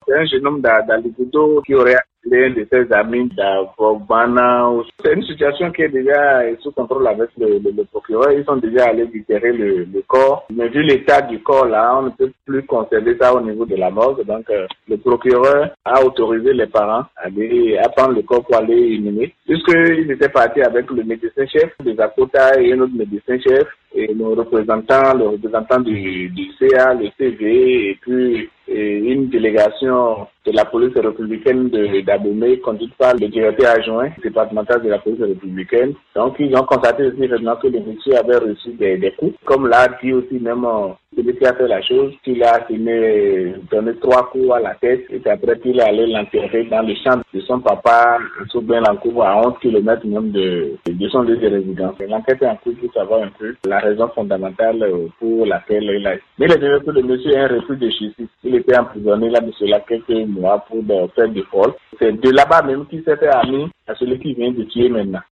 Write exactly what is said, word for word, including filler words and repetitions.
C'est un jeune homme d'Aligudo qui aurait l'un de ses amis d'Avogbana. C'est une situation qui est déjà sous contrôle avec le, le, le procureur. Ils sont déjà allés libérer le, le corps. Mais vu l'état du corps là, on ne peut plus conserver ça au niveau de la morgue. Donc euh, le procureur a autorisé les parents à aller à prendre le corps pour aller inhumer. Puisqu'ils étaient partis avec le médecin-chef des Akota et un autre médecin-chef et nos représentants, le représentant du, du C A, le C V et puis et une délégation de la police républicaine de d'Abomey conduite par le directeur adjoint départemental de la police républicaine. Donc ils ont constaté aussi maintenant que le monsieur avait reçu des, des coups. Comme l'a dit aussi même celui qui a fait la chose, qu'il a donné, donné trois coups à la tête et après qu'il est allé l'enterrer dans le champ de son papa sous Benlancourt à onze kilomètres même de, de son lieu de résidence. L'enquête est en cours pour savoir un peu la raison fondamentale pour laquelle il a. Mais il est vrai que le monsieur est un refus de justice. Il était emprisonné là de cela quelques mois pour faire des folles. C'est de là-bas même qu'il s'était ami à celui qui vient de tuer maintenant.